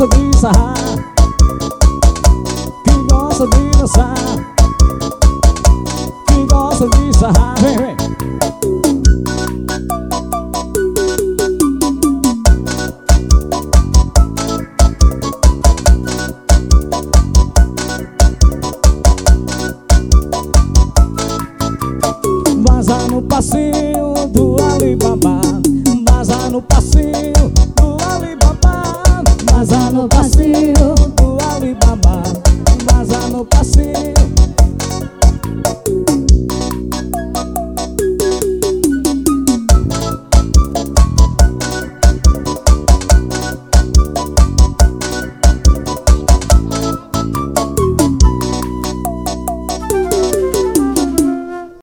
gosta de sarrar, que gosta de dançar, que gosta de sarrar. Vem, vem. Vaza no passinho do Alibaba, vaza no passinho do Alibaba, vaza no passinho do Alibaba, vaza no passinho.